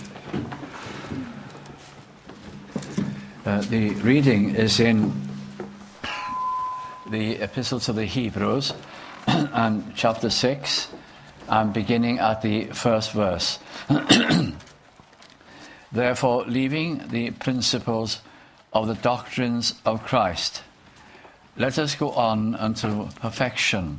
The reading is in the Epistle to the Hebrews and chapter 6 and beginning at the first verse. Therefore, leaving the principles of the doctrines of Christ, let us go on unto perfection,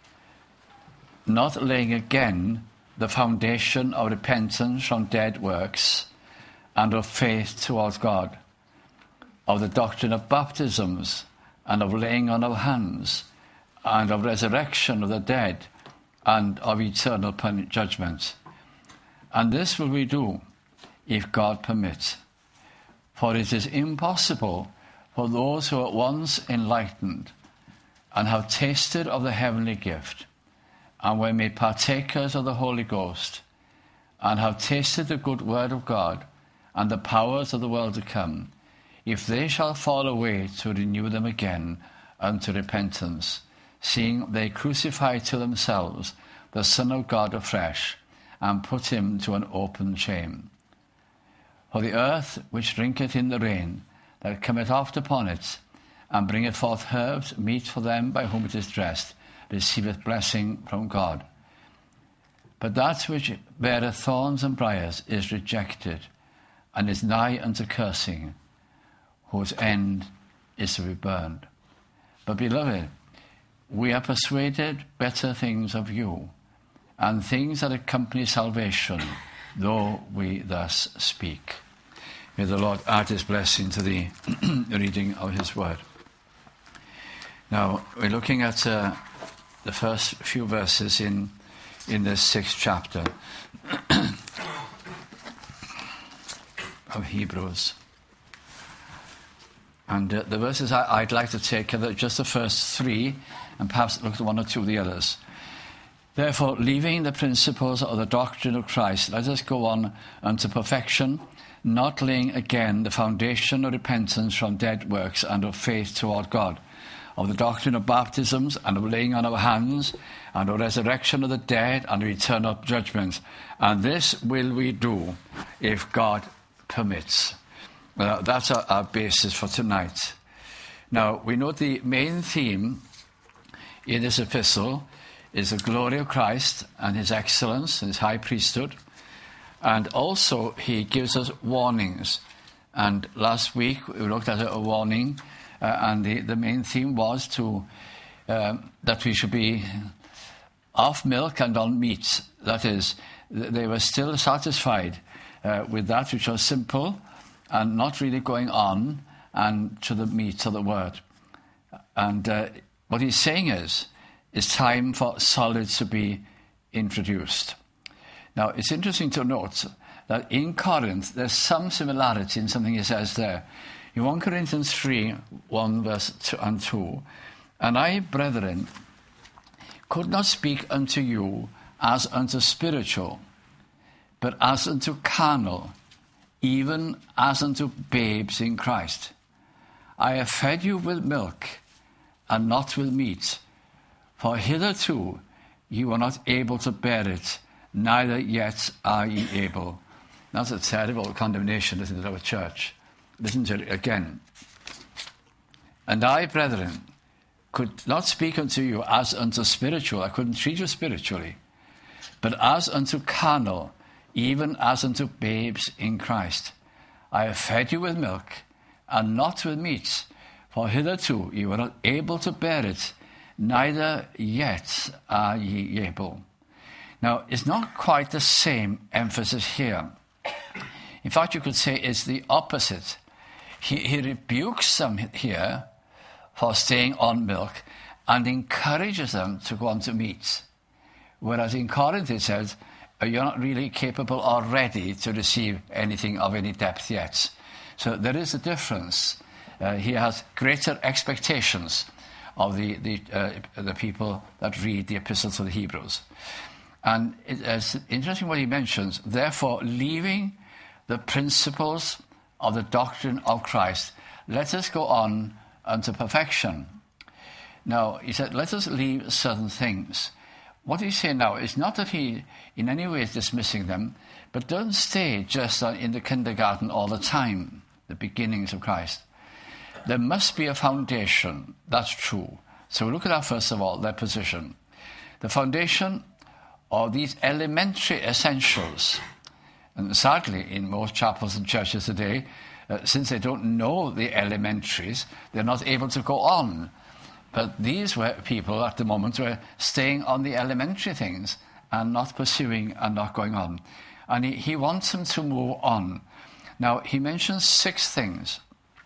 not laying again the foundation of repentance from dead works and of faith towards God, of the doctrine of baptisms, and of laying on of hands, and of resurrection of the dead, and of eternal judgment. And this will we do, if God permit. For it is impossible for those who are once enlightened, and have tasted of the heavenly gift, and were made partakers of the Holy Ghost, and have tasted the good word of God, and the powers of the world to come, if they shall fall away, to renew them again unto repentance, seeing they crucify to themselves the Son of God afresh, and put him to an open shame. For the earth which drinketh in the rain that cometh oft upon it, and bringeth forth herbs meet for them by whom it is dressed, receiveth blessing from God. But that which beareth thorns and briars is rejected, and is nigh unto cursing, whose end is to be burned. But, beloved, we are persuaded better things of you, and things that accompany salvation, though we thus speak. May the Lord add his blessing to the reading of his word. Now, we're looking at the first few verses in this 6th chapter of Hebrews. And the verses I'd like to take are just the first 3, and perhaps look at 1 or 2 of the others. Therefore, leaving the principles of the doctrine of Christ, let us go on unto perfection, not laying again the foundation of repentance from dead works and of faith toward God, of the doctrine of baptisms, and of laying on of hands, and of resurrection of the dead, and of eternal judgment. And this will we do, if God permits. That's our basis for tonight. Now, we know the main theme in this epistle is the glory of Christ and his excellence and his high priesthood. And also, he gives us warnings. And last week, we looked at a warning, and the main theme was that we should be off milk and on meat. That is, they were still satisfied with that which was simple, and not really going on and to the meat of the word. And what he's saying is, it's time for solids to be introduced. Now, it's interesting to note that in Corinth, there's some similarity in something he says there. In 1 Corinthians 3, 1 verse 2 and 2, and I, brethren, could not speak unto you as unto spiritual, but as unto carnal, even as unto babes in Christ. I have fed you with milk, and not with meat, for hitherto you were not able to bear it, neither yet are ye able. That's a terrible condemnation, isn't it, of a church? Listen to it again. And I, brethren, could not speak unto you as unto spiritual. I couldn't treat you spiritually, but as unto carnal, even as unto babes in Christ. I have fed you with milk, and not with meat, for hitherto you were not able to bear it, neither yet are ye able. Now, it's not quite the same emphasis here. In fact, you could say it's the opposite. He rebukes them here for staying on milk and encourages them to go on to meat. Whereas in Corinth it says, you're not really capable or ready to receive anything of any depth yet. So there is a difference. He has greater expectations of the people that read the Epistle to the Hebrews. And it's interesting what he mentions. Therefore, leaving the principles of the doctrine of Christ, let us go on unto perfection. Now, he said, let us leave certain things. what he's saying now is not that he in any way is dismissing them, but don't stay just in the kindergarten all the time, the beginnings of Christ. There must be a foundation, that's true. So look at that first of all, their position. The foundation of these elementary essentials. And sadly, in most chapels and churches today, since they don't know the elementaries, they're not able to go on. But these were people at the moment who were staying on the elementary things and not pursuing and not going on. And he wants them to move on. Now, he mentions 6 things.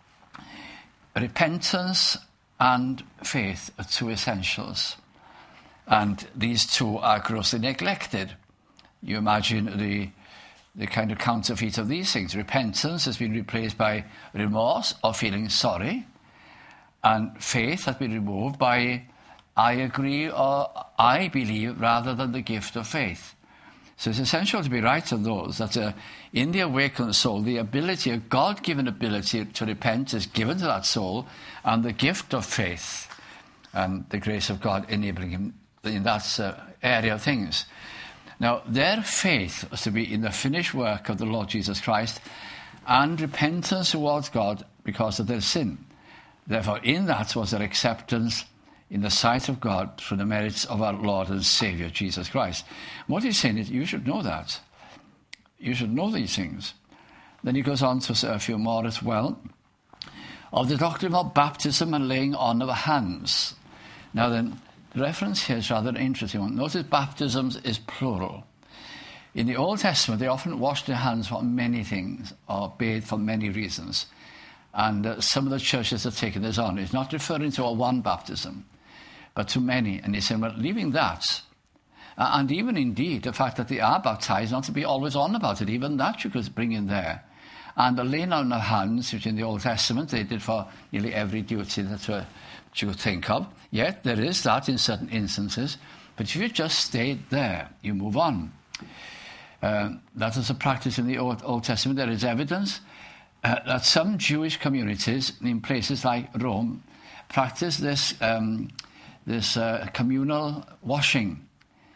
Repentance and faith are 2 essentials. And these 2 are grossly neglected. You imagine the kind of counterfeit of these things. Repentance has been replaced by remorse or feeling sorry. And faith has been removed by I agree or I believe rather than the gift of faith. So it's essential to be right on those, that in the awakened soul, the ability, a God-given ability to repent is given to that soul, and the gift of faith and the grace of God enabling him in that area of things. Now, their faith was to be in the finished work of the Lord Jesus Christ and repentance towards God because of their sin. Therefore, in that was their acceptance in the sight of God through the merits of our Lord and Saviour, Jesus Christ. And what he's saying is, you should know that. You should know these things. Then he goes on to say a few more as well. Of the doctrine of baptism and laying on of hands. Now then, the reference here is rather an interesting one. Notice baptisms is plural. In the Old Testament, they often washed their hands for many things, or bathed for many reasons. And some of the churches have taken this on. It's not referring to a one baptism, but to many. And he's saying, well, leaving that, and even indeed the fact that they are baptized, not to be always on about it, even that you could bring in there. And the laying on of hands, which in the Old Testament they did for nearly every duty that you could think of. Yet there is that in certain instances. But if you just stay there, you move on. That is a practice in the Old Testament. There is evidence that some Jewish communities in places like Rome practice this communal washing.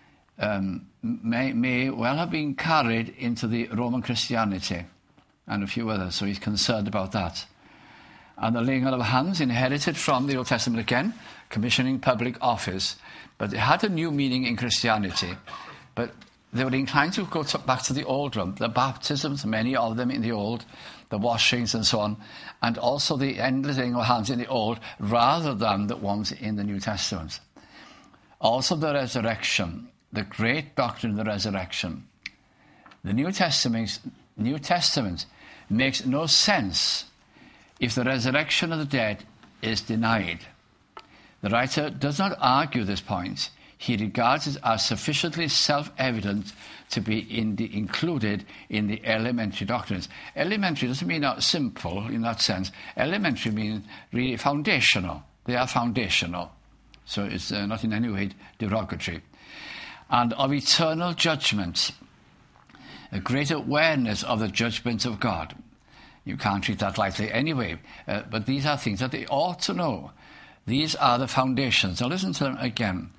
May well have been carried into the Roman Christianity and a few others, so he's concerned about that. And the laying on of hands, inherited from the Old Testament again, commissioning public office. But it had a new meaning in Christianity. But they were inclined to go back to the old one, the baptisms, many of them in the old, the washings and so on, and also the endless laying of hands in the old, rather than the ones in the New Testament. Also the resurrection, the great doctrine of the resurrection. The New Testament makes no sense if the resurrection of the dead is denied. The writer does not argue this point. He regards it as sufficiently self-evident to be included in the elementary doctrines. Elementary doesn't mean simple in that sense. Elementary means really foundational. They are foundational. So it's not in any way derogatory. And of eternal judgment, a great awareness of the judgment of God. You can't treat that lightly anyway. But these are things that they ought to know. These are the foundations. Now listen to them again.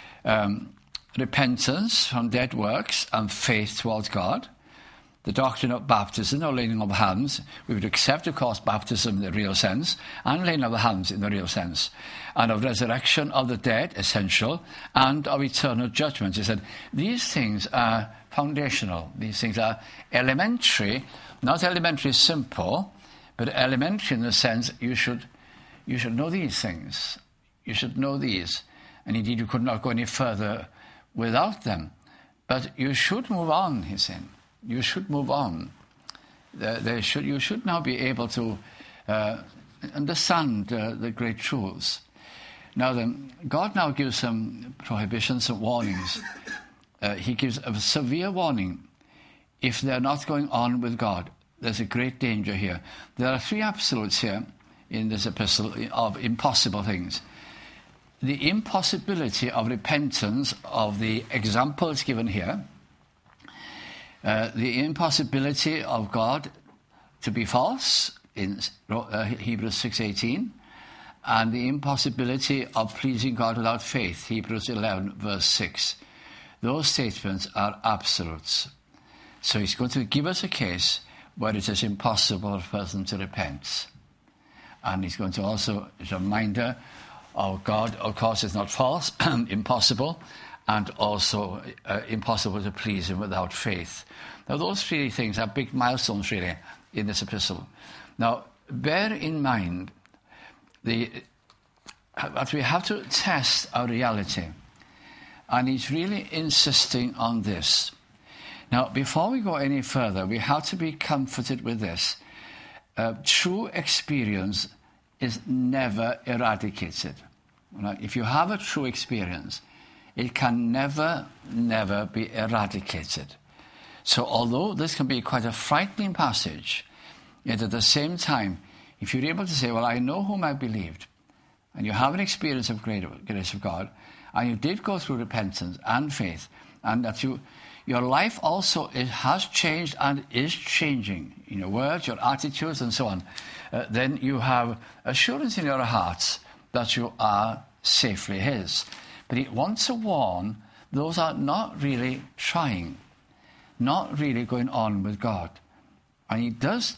Repentance from dead works and faith towards God. The doctrine of baptism or laying of hands. We would accept, of course, baptism in the real sense and laying of the hands in the real sense. And of resurrection of the dead, essential, and of eternal judgment. He said, these things are foundational. These things are elementary. Not elementary simple, but elementary in the sense you should know these things. You should know these. And indeed you could not go any further without them. But you should move on, he's saying. You should move on. You should now be able to understand the great truths. Now then, God now gives some prohibitions and warnings. He gives a severe warning. If they're not going on with God, there's a great danger here. There are 3 absolutes here in this epistle of impossible things. The impossibility of repentance of the examples given here, the impossibility of God to be false in Hebrews 6:18, and the impossibility of pleasing God without faith, Hebrews 11 verse 6. those statements are absolutes. So he's going to give us a case where it is impossible for a person to repent. And he's going to also, as a reminder, God, of course, is not false, impossible, and also impossible to please him without faith. Now, those three things are big milestones, really, in this epistle. Now, bear in mind that we have to test our reality. And he's really insisting on this. Now, before we go any further, we have to be comforted with this. True experience is never eradicated. If you have a true experience, it can never be eradicated. So although this can be quite a frightening passage, yet at the same time, if you're able to say, well, I know whom I believed, and you have an experience of grace of God, and you did go through repentance and faith, and that your life also has changed and is changing in your words, your attitudes, and so on, then you have assurance in your hearts that you are safely his. But he wants to warn those are not really trying, not really going on with God. And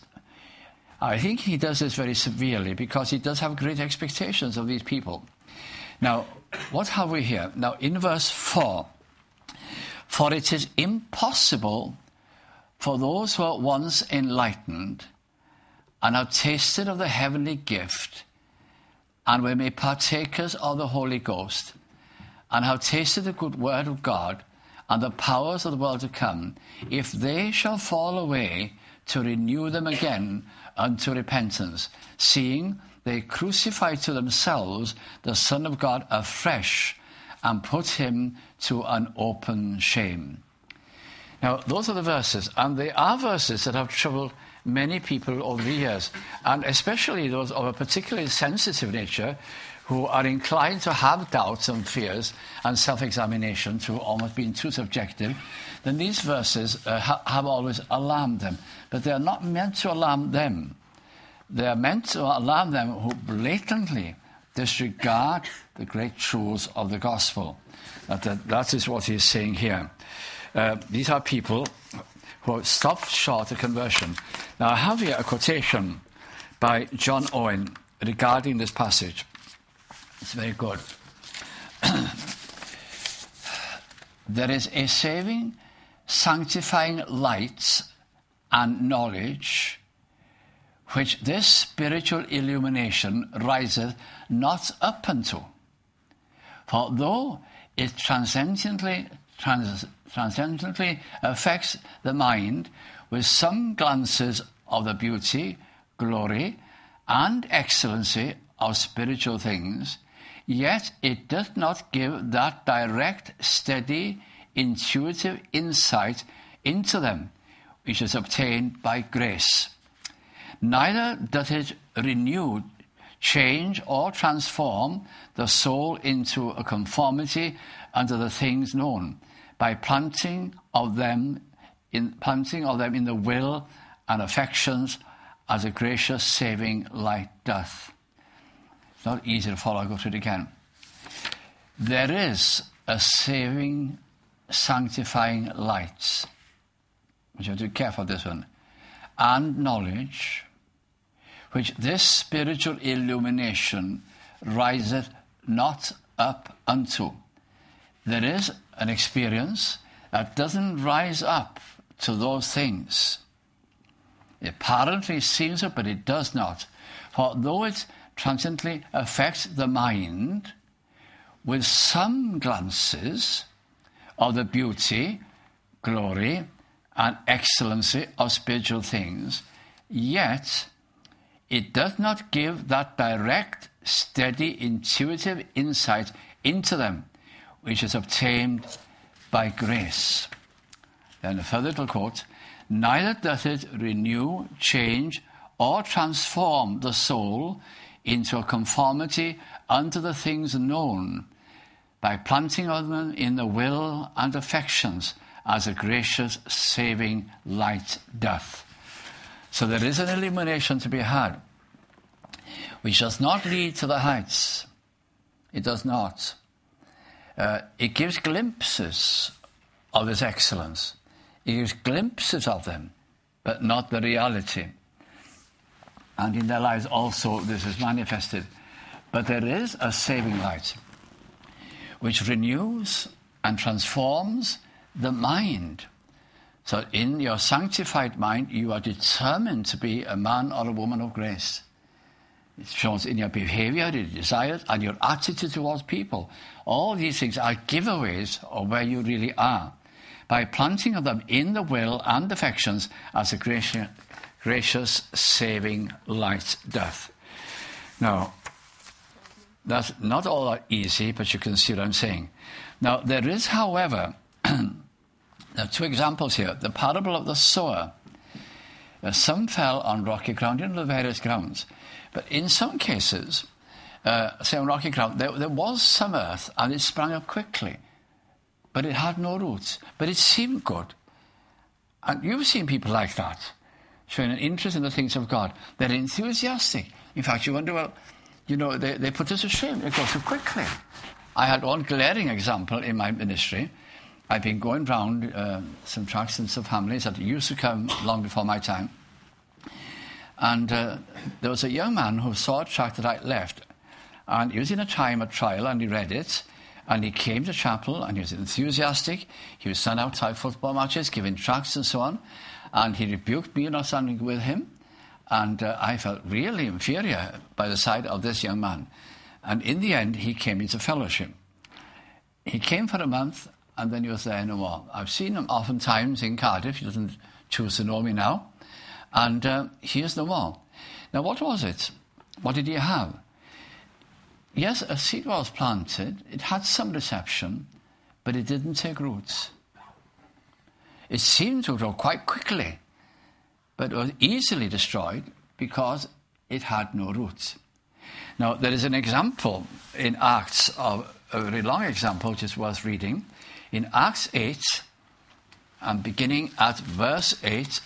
I think he does this very severely because he does have great expectations of these people. Now, what have we here? Now, in verse 4, for it is impossible for those who are once enlightened and have tasted of the heavenly gift and were made partakers of the Holy Ghost and have tasted the good word of God and the powers of the world to come, if they shall fall away, to renew them again unto repentance, seeing they crucify to themselves the Son of God afresh and put him to an open shame. Now, those are the verses, and they are verses that have troubled many people over the years, and especially those of a particularly sensitive nature who are inclined to have doubts and fears and self-examination, to almost being too subjective. Then these verses have always alarmed them. But they are not meant to alarm them. They are meant to alarm them who blatantly disregard the great truths of the gospel. That is what he's saying here. These are people who have stopped short of conversion. Now, I have here a quotation by John Owen regarding this passage. It's very good. There is a saving, sanctifying light and knowledge which this spiritual illumination riseth not up unto. For though it transcendently affects the mind with some glances of the beauty, glory, and excellency of spiritual things, yet it doth not give that direct, steady, intuitive insight into them, which is obtained by grace. Neither doth it renew, change, or transform the soul into a conformity unto the things known, by planting of them in the will and affections, as a gracious saving light doth. It's not easy to follow. I'll go through it again. There is a saving, sanctifying light, which you have to be careful of this one, and knowledge, which this spiritual illumination riseth not up unto. There is an experience that doesn't rise up to those things. It apparently seems it, but it does not. For though it transiently affects the mind with some glances of the beauty, glory, and excellency of spiritual things, yet it does not give that direct, steady, intuitive insight into them, which is obtained by grace. Then a further little quote, neither doth it renew, change, or transform the soul into a conformity unto the things known, by planting of them in the will and affections, as a gracious saving light doth. So there is an illumination to be had, which does not lead to the heights. It does not. It gives glimpses of his excellence. He gives glimpses of them, but not the reality. And in their lives also this is manifested. But there is a saving light which renews and transforms the mind. So in your sanctified mind, you are determined to be a man or a woman of grace. It shows in your behavior, your desires, and your attitude towards people. All these things are giveaways of where you really are, by planting them in the will and affections as a gracious saving light doth. Now, that's not all that easy, but you can see what I'm saying. Now, there is, however, there are two examples here. The parable of the sower. Some fell on rocky ground, the various grounds. But in some cases, say on rocky ground, there was some earth and it sprang up quickly. But it had no roots. But it seemed good. And you've seen people like that, showing an interest in the things of God. They're enthusiastic. In fact, you wonder, well, you know, they put us to shame. It goes so quickly. I had one glaring example in my ministry. I've been going round some tracts and some families that used to come long before my time. And there was a young man who saw a tract that I left. And he was in a time of trial, and he read it. And he came to chapel, and he was enthusiastic. He was sent outside football matches, giving tracts and so on. And he rebuked me not standing with him. And I felt really inferior by the side of this young man. And in the end, he came into fellowship. He came for a month, and then he was there no more. I've seen him oftentimes in Cardiff. He doesn't choose to know me now. And he is no more. Now, what was it? What did he have? Yes, a seed was planted. It had some reception, but it didn't take roots. It seemed to grow quite quickly, but it was easily destroyed because it had no roots. Now, there is an example in Acts, of a very long example, which is worth reading. In Acts 8, and beginning at verse 8,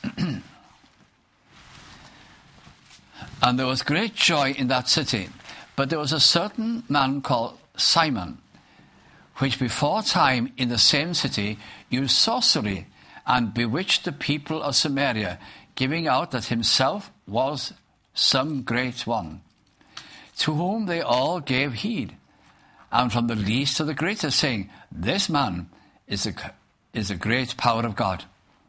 and there was great joy in that city. But there was a certain man called Simon, which before time in the same city used sorcery and bewitched the people of Samaria, giving out that himself was some great one, to whom they all gave heed, and from the least to the greatest, saying, This man is the great power of God.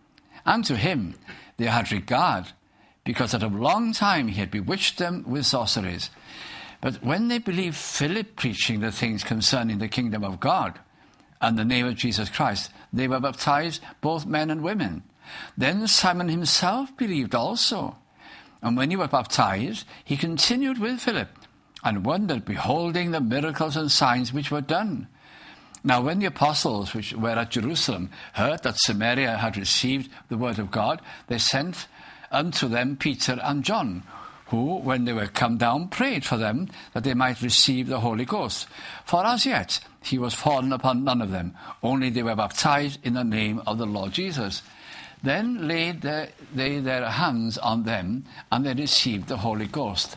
And to him they had regard, because at a long time he had bewitched them with sorceries. But when they believed Philip preaching the things concerning the kingdom of God and the name of Jesus Christ, they were baptized, both men and women. Then Simon himself believed also. And when he was baptized, he continued with Philip and wondered, beholding the miracles and signs which were done. Now when the apostles which were at Jerusalem heard that Samaria had received the word of God, they sent unto them Peter and John, who, when they were come down, prayed for them that they might receive the Holy Ghost. For as yet he was fallen upon none of them, only they were baptized in the name of the Lord Jesus. Then laid they their hands on them, and they received the Holy Ghost.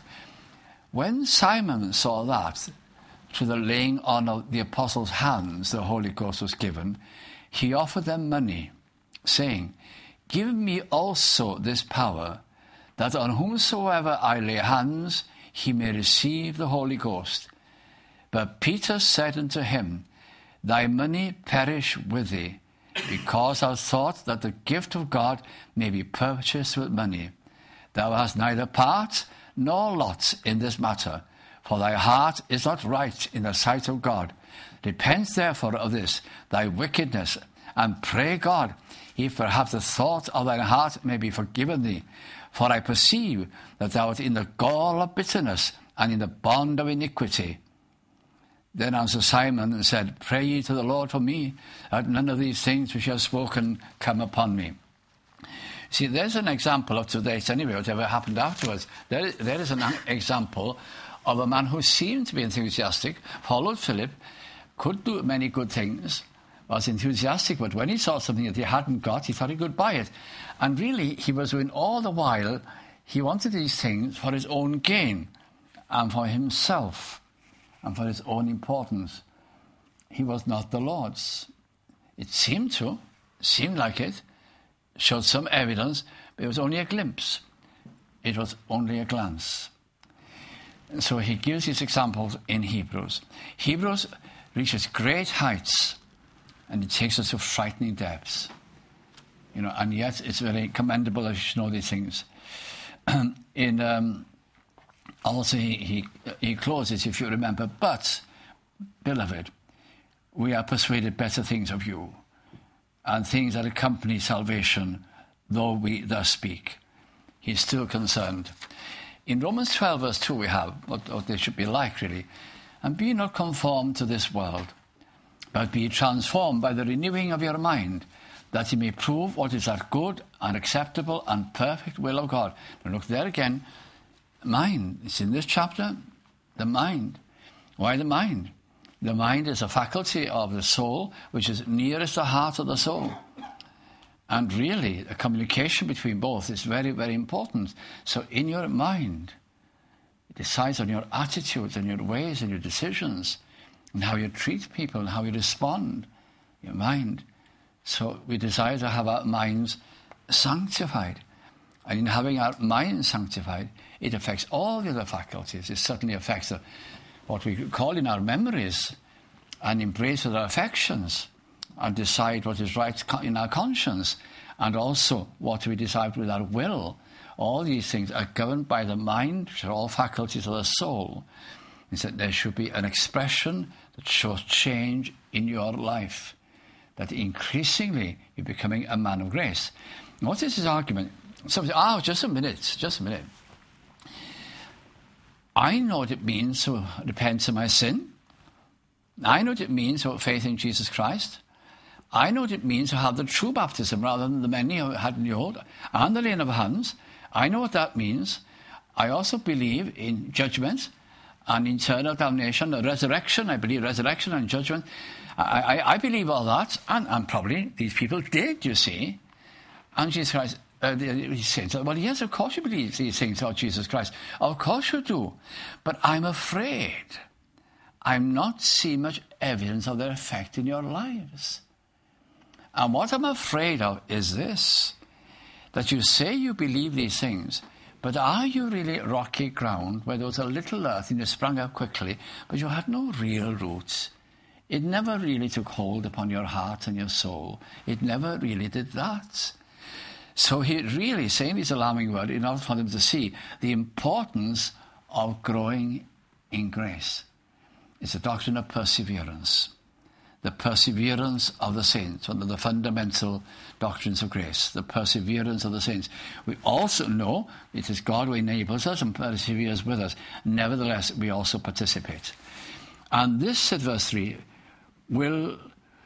When Simon saw that, through the laying on of the apostles' hands the Holy Ghost was given, he offered them money, saying, Give me also this power, that on whomsoever I lay hands, he may receive the Holy Ghost. But Peter said unto him, Thy money perish with thee, because thou thought that the gift of God may be purchased with money. Thou hast neither part nor lot in this matter, for thy heart is not right in the sight of God. Repent therefore of this, thy wickedness, and pray God, if perhaps the thought of thine heart may be forgiven thee. For I perceive that thou art in the gall of bitterness and in the bond of iniquity. Then answered Simon and said, Pray ye to the Lord for me, that none of these things which you have spoken come upon me. See, there's an example up to date anyway, whatever happened afterwards. There is an example of a man who seemed to be enthusiastic, followed Philip, could do many good things, was enthusiastic, but when he saw something that he hadn't got, he thought he could buy it. And really, he was doing all the while, he wanted these things for his own gain and for himself and for his own importance. He was not the Lord's. It seemed to, seemed like it, showed some evidence, but it was only a glimpse. It was only a glance. And so he gives these examples in Hebrews. Hebrews reaches great heights, and it takes us to frightening depths. And yet it's very commendable that you should know these things. Also he closes, if you remember, but, beloved, we are persuaded better things of you, and things that accompany salvation, though we thus speak. He's still concerned. In Romans 12, verse 2, we have what they should be like, really. And be not conformed to this world, but be transformed by the renewing of your mind, that you may prove what is that good and acceptable and perfect will of God. Now look there again. Mind. It's in this chapter. The mind. Why the mind? The mind is a faculty of the soul which is nearest the heart of the soul. And really, a communication between both is very, very important. So in your mind, it decides on your attitudes and your ways and your decisions and how you treat people and how you respond. Your mind. So we desire to have our minds sanctified. And in having our minds sanctified, it affects all the other faculties. It certainly affects what we call in our memories, and embrace our affections, and decide what is right in our conscience, and also what we decide with our will. All these things are governed by the mind, which are all faculties of the soul. It's that there should be an expression that shows change in your life, that increasingly you're becoming a man of grace. What is his argument? Somebody says, just a minute. I know what it means to repent of my sin. I know what it means to have faith in Jesus Christ. I know what it means to have the true baptism rather than the many who had in the old, and the laying of hands. I know what that means. I also believe in judgment and eternal damnation, resurrection. I believe resurrection and judgment. I believe all that, and probably these people did, you see. And Jesus Christ, he says, well, yes, of course you believe these things about Jesus Christ. Of course you do. But I'm afraid I'm not seeing much evidence of their effect in your lives. And what I'm afraid of is this, that you say you believe these things, but are you really rocky ground where there was a little earth and you sprung up quickly, but you had no real roots? It never really took hold upon your heart and your soul. It never really did that. So he really saying this alarming word in order for them to see the importance of growing in grace. It's a doctrine of perseverance. The perseverance of the saints, one of the fundamental doctrines of grace, the perseverance of the saints. We also know it is God who enables us and perseveres with us. Nevertheless, we also participate. And this, said verse 3, will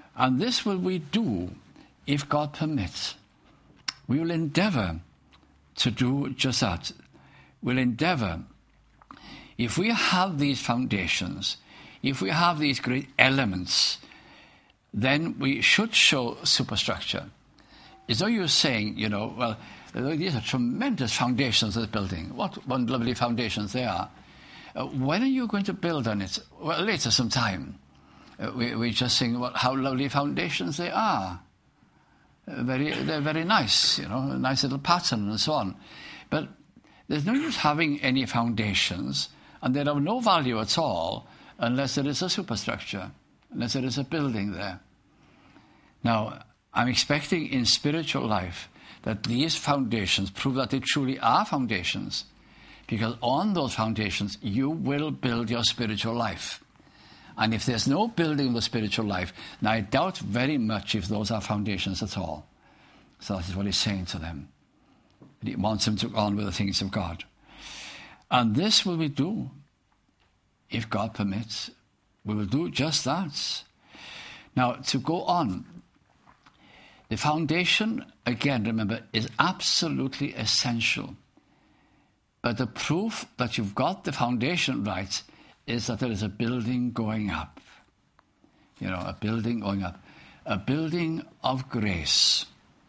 we do if God permits. We will endeavor to do just that. We'll endeavor. If we have these foundations, if we have these great elements, then we should show superstructure. As though you're saying, well, these are tremendous foundations of this building. What lovely foundations they are. When are you going to build on it? Well, later sometime. We're just saying how lovely foundations they are. They're very nice, a nice little pattern and so on. But there's no use having any foundations, and they're of no value at all unless there is a superstructure, unless there is a building there. Now, I'm expecting in spiritual life that these foundations prove that they truly are foundations, because on those foundations you will build your spiritual life. And if there's no building of the spiritual life, now I doubt very much if those are foundations at all. So that is what he's saying to them. He wants them to go on with the things of God. And this will we do. If God permits, we will do just that. Now, to go on, the foundation, again, remember, is absolutely essential. But the proof that you've got the foundation right is that there is a building going up. A building going up. A building of grace.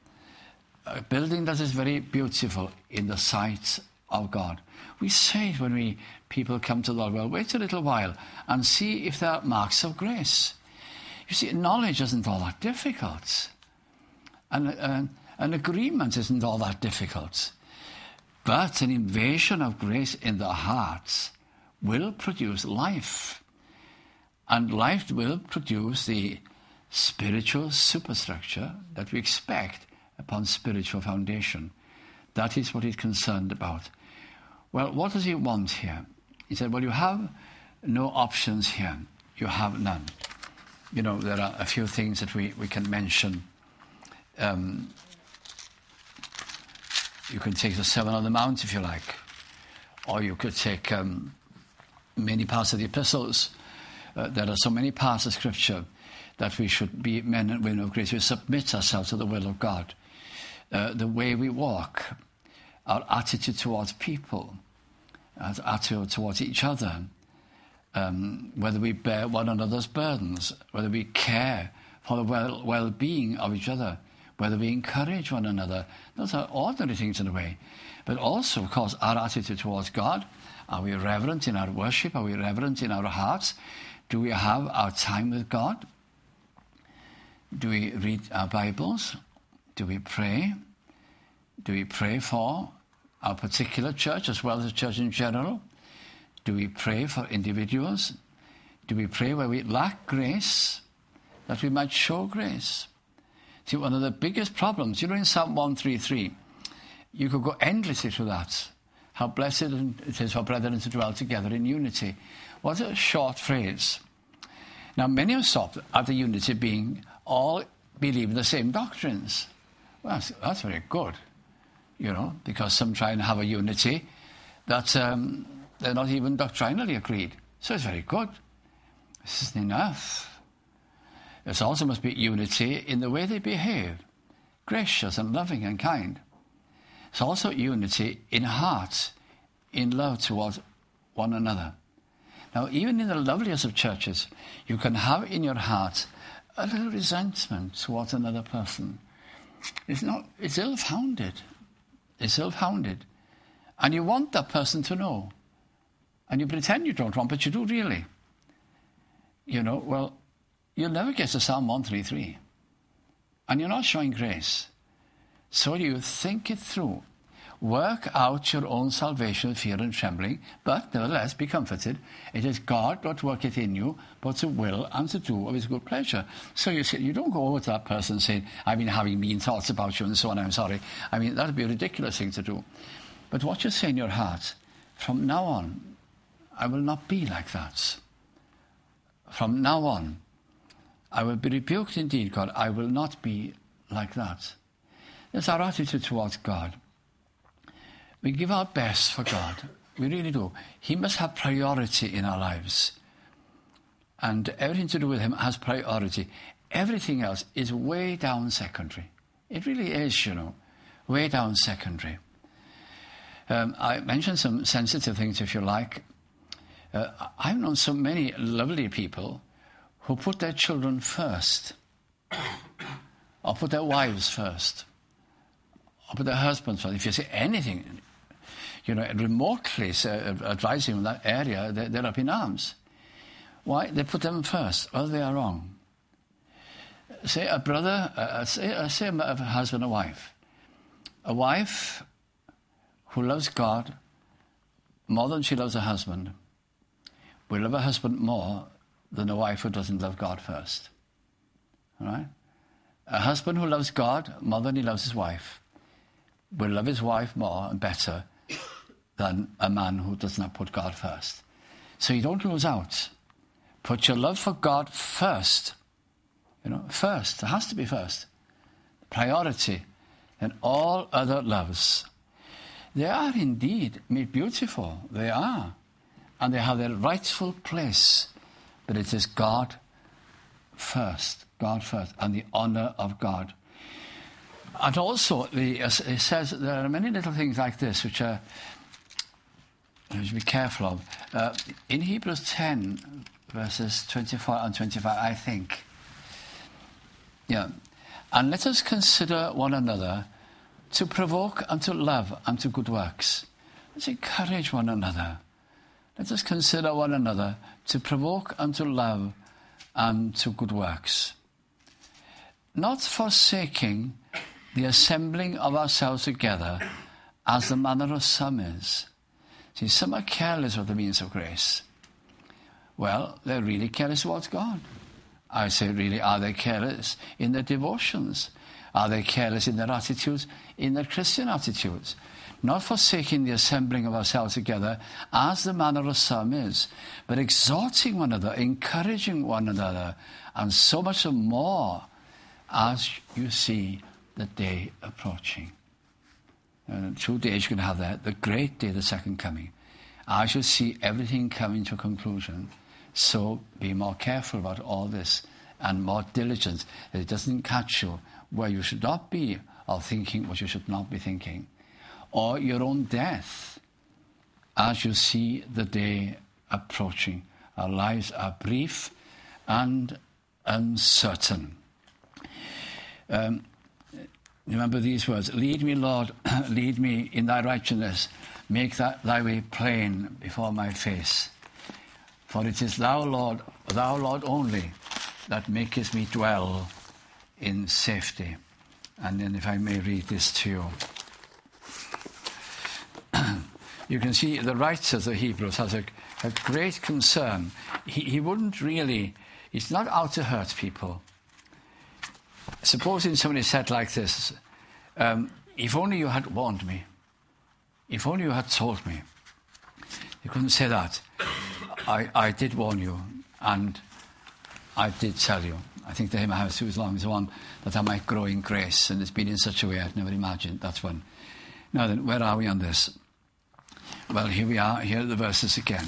A building that is very beautiful in the sight of God. We say it when people come to the Lord, well, wait a little while and see if there are marks of grace. You see, knowledge isn't all that difficult. And an agreement isn't all that difficult. But an invasion of grace in the hearts will produce life. And life will produce the spiritual superstructure that we expect upon spiritual foundation. That is what he's concerned about. Well, what does he want here? He said, well, you have no options here. You have none. You know, there are a few things that we can mention. You can take the Sermon on the Mount, if you like. Or you could take many parts of the epistles. There are so many parts of Scripture that we should be men and women of grace. We submit ourselves to the will of God. The way we walk, our attitude towards people, our attitude towards each other, whether we bear one another's burdens, whether we care for the well-being of each other, whether we encourage one another. Those are ordinary things in a way. But also, of course, our attitude towards God. Are we reverent in our worship? Are we reverent in our hearts? Do we have our time with God? Do we read our Bibles? Do we pray? Do we pray for our particular church as well as the church in general? Do we pray for individuals? Do we pray where we lack grace, that we might show grace? See, one of the biggest problems, in Psalm 133, you could go endlessly through that. How blessed it is for brethren to dwell together in unity. What a short phrase. Now, many have stopped at the unity being all believe in the same doctrines. Well, that's very good, because some try and have a unity that they're not even doctrinally agreed. So it's very good. This isn't enough. There also must be unity in the way they behave, gracious and loving and kind. It's also unity in heart, in love towards one another. Now, even in the loveliest of churches, you can have in your heart a little resentment towards another person. It's ill-founded. It's ill-founded. And you want that person to know. And you pretend you don't want, but you do really. Well, you'll never get to Psalm 133. And you're not showing grace. So you think it through. Work out your own salvation with fear and trembling, but nevertheless be comforted. It is God that worketh in you, both to will and to do of his good pleasure. So you don't go over to that person saying, I've been having mean thoughts about you and so on, I'm sorry. I mean, that would be a ridiculous thing to do. But what you say in your heart, from now on, I will not be like that. From now on, I will be rebuked indeed, God. I will not be like that. That's our attitude towards God. We give our best for God. We really do. He must have priority in our lives. And everything to do with him has priority. Everything else is way down secondary. It really is, way down secondary. I mentioned some sensitive things, if you like. I've known so many lovely people who put their children first, or put their wives first, or put their husbands first. If you say anything, remotely advising in that area, they're up in arms. Why? They put them first. Well, they are wrong. Say a brother, say a husband and wife. A wife who loves God more than she loves her husband will love her husband more than a wife who doesn't love God first. All right? A husband who loves God more than he loves his wife will love his wife more and better than a man who does not put God first. So you don't lose out. Put your love for God first. First. It has to be first. Priority. And all other loves. They are indeed made beautiful. They are. And they have their rightful place. But it is God first. God first. And the honor of God. And also, it says there are many little things like this which are, you should be careful of. In Hebrews 10, verses 24 and 25, I think. Yeah. And let us consider one another to provoke unto love and to good works. Let's encourage one another. Let us consider one another to provoke unto love and to good works. not forsaking the assembling of ourselves together, as the manner of some is. See, some are careless of the means of grace. Well, they're really careless towards God. I say, really, are they careless in their devotions? Are they careless in their attitudes, in their Christian attitudes? Not forsaking the assembling of ourselves together, as the manner of some is, but exhorting one another, encouraging one another, and so much more as you see the day approaching. 2 days you're going to have that, the great day, the second coming. As you see everything coming to a conclusion, so be more careful about all this and more diligent that it doesn't catch you where you should not be, or thinking what you should not be thinking, or your own death as you see the day approaching. Our lives are brief and uncertain. Remember these words, lead me, Lord, lead me in thy righteousness. Make thy way plain before my face. For it is thou, Lord only, that makest me dwell in safety. And then if I may read this to you. You can see the writer of the Hebrews has a great concern. He wouldn't really, he's not out to hurt people. Supposing somebody said like this, if only you had warned me, if only you had told me. You couldn't say that. I did warn you, and I did tell you. I think the hymn I have too long is the one that I might grow in grace, and it's been in such a way I'd never imagined. That's one. Now then, where are we on this? Well, here we are. Here are the verses again.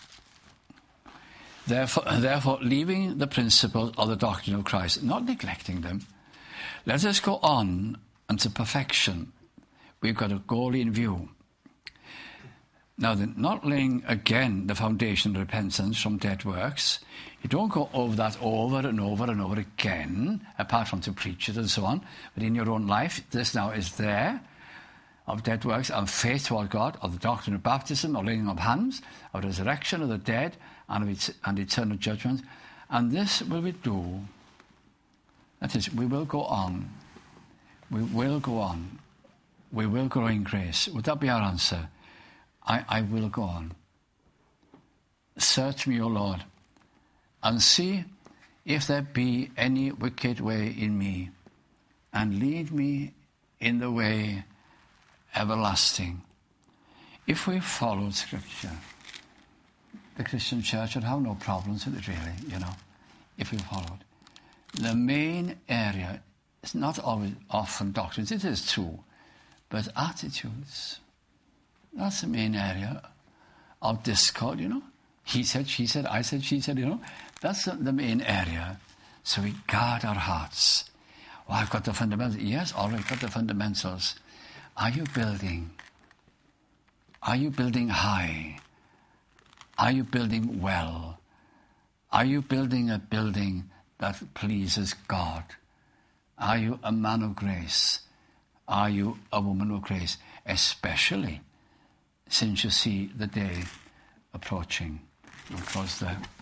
Therefore, leaving the principles of the doctrine of Christ, not neglecting them, let us go on unto perfection. We've got a goal in view. Now then, not laying again the foundation of repentance from dead works. You don't go over that over and over and over again, apart from to preach it and so on. But in your own life, this now is there, of dead works and faith toward God, of the doctrine of baptism, of laying of hands, of resurrection of the dead, and eternal judgment. And this will we do. That is, we will go on. We will go on. We will grow in grace. Would that be our answer? I will go on. Search me, O Lord, and see if there be any wicked way in me, and lead me in the way everlasting. If we followed Scripture, the Christian church would have no problems with it, really, if we followed. The main area is not always often doctrines, it is true, but attitudes. That's the main area of discord, He said, she said, I said, she said, That's the main area. So we guard our hearts. Well, I've got the fundamentals. Yes, all right, got the fundamentals. Are you building? Are you building high? Are you building well? Are you building a building that pleases God? Are you a man of grace? Are you a woman of grace? Especially since you see the day approaching. We'll close there.